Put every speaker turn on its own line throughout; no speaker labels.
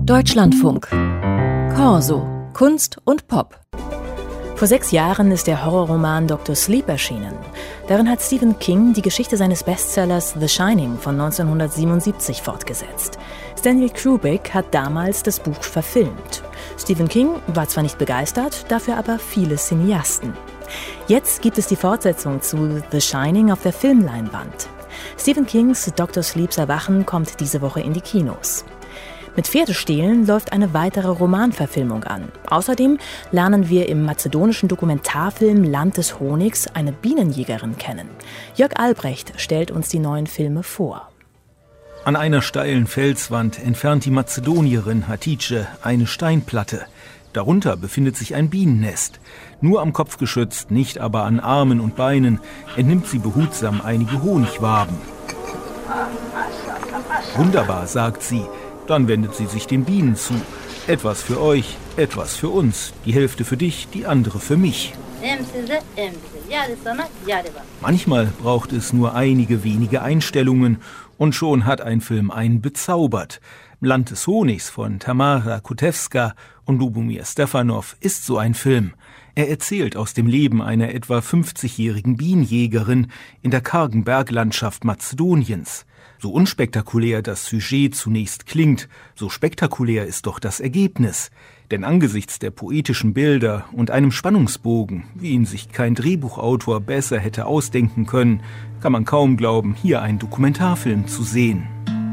Deutschlandfunk. Corso. Kunst und Pop. Vor 6 Jahren ist der Horrorroman Dr. Sleep erschienen. Darin hat Stephen King die Geschichte seines Bestsellers The Shining von 1977 fortgesetzt. Stanley Kubrick hat damals das Buch verfilmt. Stephen King war zwar nicht begeistert, dafür aber viele Cineasten. Jetzt gibt es die Fortsetzung zu The Shining auf der Filmleinwand. Stephen Kings Dr. Sleeps Erwachen kommt diese Woche in die Kinos. Mit Pferdestehlen läuft eine weitere Romanverfilmung an. Außerdem lernen wir im mazedonischen Dokumentarfilm Land des Honigs eine Bienenjägerin kennen. Jörg Albrecht stellt uns die neuen Filme vor.
An einer steilen Felswand entfernt die Mazedonierin Hatice eine Steinplatte. Darunter befindet sich ein Bienennest. Nur am Kopf geschützt, nicht aber an Armen und Beinen, entnimmt sie behutsam einige Honigwaben. Wunderbar, sagt sie. Dann wendet sie sich den Bienen zu. Etwas für euch, etwas für uns. Die Hälfte für dich, die andere für mich. Manchmal braucht es nur einige wenige Einstellungen und schon hat ein Film einen bezaubert. Land des Honigs von Tamara Kutewska und Lubomir Stefanov ist so ein Film. Er erzählt aus dem Leben einer etwa 50-jährigen Bienenjägerin in der kargen Berglandschaft Mazedoniens. So unspektakulär das Sujet zunächst klingt, so spektakulär ist doch das Ergebnis. Denn angesichts der poetischen Bilder und einem Spannungsbogen, wie ihn sich kein Drehbuchautor besser hätte ausdenken können, kann man kaum glauben, hier einen Dokumentarfilm zu sehen.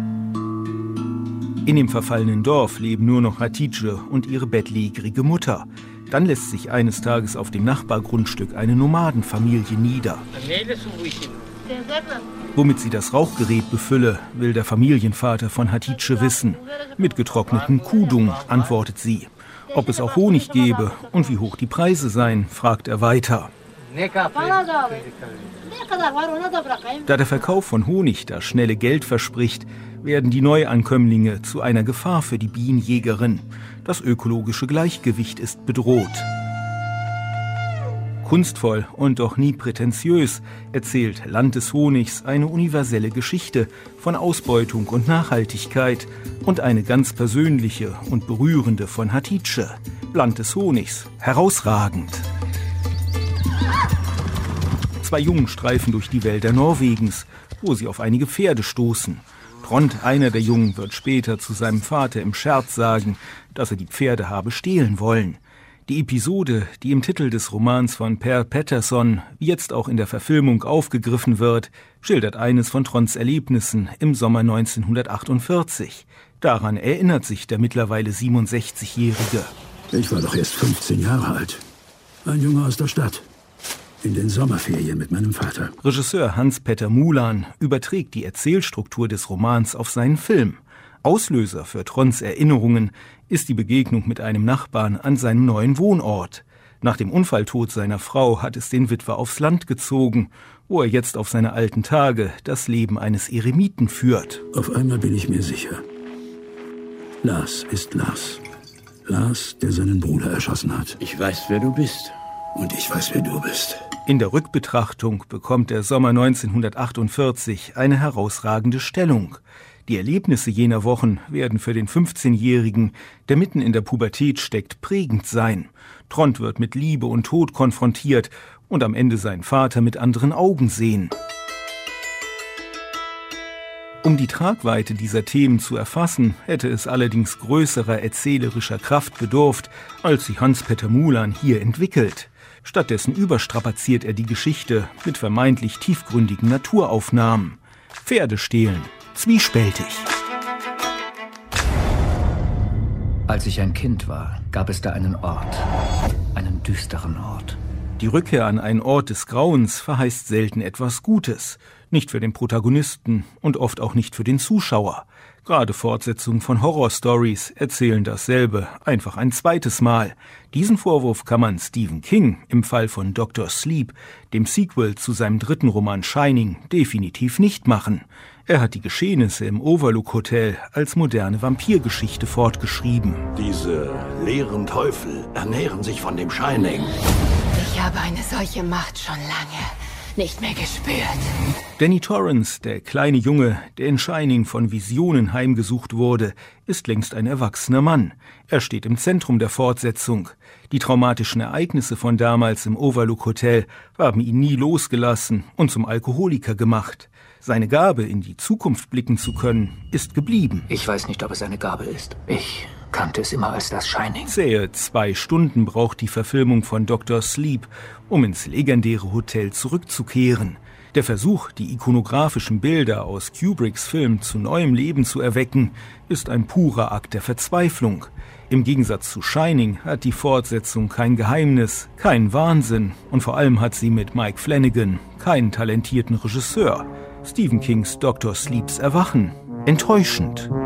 In dem verfallenen Dorf leben nur noch Hatice und ihre bettlägerige Mutter. Dann lässt sich eines Tages auf dem Nachbargrundstück eine Nomadenfamilie nieder. Womit sie das Rauchgerät befülle, will der Familienvater von Hatice wissen. Mit getrockneten Kuhdung, antwortet sie. Ob es auch Honig gebe und wie hoch die Preise seien, fragt er weiter. Da der Verkauf von Honig das schnelle Geld verspricht, werden die Neuankömmlinge zu einer Gefahr für die Bienenjägerin. Das ökologische Gleichgewicht ist bedroht. Kunstvoll und doch nie prätentiös erzählt Land des Honigs eine universelle Geschichte von Ausbeutung und Nachhaltigkeit und eine ganz persönliche und berührende von Hatice. Land des Honigs, herausragend. 2 Jungen streifen durch die Wälder Norwegens, wo sie auf einige Pferde stoßen. Trond, einer der Jungen, wird später zu seinem Vater im Scherz sagen, dass er die Pferde habe stehlen wollen. Die Episode, die im Titel des Romans von Per Pettersson, wie jetzt auch in der Verfilmung aufgegriffen wird, schildert eines von Tronds Erlebnissen im Sommer 1948. Daran erinnert sich der mittlerweile 67-Jährige.
Ich war doch erst 15 Jahre alt. Ein Junge aus der Stadt. In den Sommerferien mit meinem Vater.
Regisseur Hans-Petter Mulan überträgt die Erzählstruktur des Romans auf seinen Film. Auslöser für Tronds Erinnerungen ist die Begegnung mit einem Nachbarn an seinem neuen Wohnort. Nach dem Unfalltod seiner Frau hat es den Witwer aufs Land gezogen, wo er jetzt auf seine alten Tage das Leben eines Eremiten führt.
Auf einmal bin ich mir sicher. Lars ist Lars. Lars, der seinen Bruder erschossen hat.
Ich weiß, wer du bist.
Und ich weiß, wer du bist.
In der Rückbetrachtung bekommt der Sommer 1948 eine herausragende Stellung. Die Erlebnisse jener Wochen werden für den 15-Jährigen, der mitten in der Pubertät steckt, prägend sein. Trond wird mit Liebe und Tod konfrontiert und am Ende seinen Vater mit anderen Augen sehen. Um die Tragweite dieser Themen zu erfassen, hätte es allerdings größerer erzählerischer Kraft bedurft, als sie Hans-Petter Mulan hier entwickelt. Stattdessen überstrapaziert er die Geschichte mit vermeintlich tiefgründigen Naturaufnahmen. Pferde stehlen. Zwiespältig.
Als ich ein Kind war, gab es da einen Ort. Einen düsteren Ort.
Die Rückkehr an einen Ort des Grauens verheißt selten etwas Gutes. Nicht für den Protagonisten und oft auch nicht für den Zuschauer. Gerade Fortsetzungen von Horrorstories erzählen dasselbe, einfach ein zweites Mal. Diesen Vorwurf kann man Stephen King im Fall von Dr. Sleep, dem Sequel zu seinem 3. Roman Shining, definitiv nicht machen. Er hat die Geschehnisse im Overlook Hotel als moderne Vampirgeschichte fortgeschrieben.
Diese leeren Teufel ernähren sich von dem Shining.
Ich habe eine solche Macht schon lange. nicht mehr gespürt.
Danny Torrance, der kleine Junge, der in Shining von Visionen heimgesucht wurde, ist längst ein erwachsener Mann. Er steht im Zentrum der Fortsetzung. Die traumatischen Ereignisse von damals im Overlook Hotel haben ihn nie losgelassen und zum Alkoholiker gemacht. Seine Gabe, in die Zukunft blicken zu können, ist geblieben.
Ich weiß nicht, ob es eine Gabe ist. Ich kannte es immer als das Shining.
Zähe 2 Stunden braucht die Verfilmung von Dr. Sleep, um ins legendäre Hotel zurückzukehren. Der Versuch, die ikonografischen Bilder aus Kubricks Film zu neuem Leben zu erwecken, ist ein purer Akt der Verzweiflung. Im Gegensatz zu Shining hat die Fortsetzung kein Geheimnis, keinen Wahnsinn und vor allem hat sie mit Mike Flanagan keinen talentierten Regisseur. Stephen Kings Dr. Sleeps Erwachen. Enttäuschend.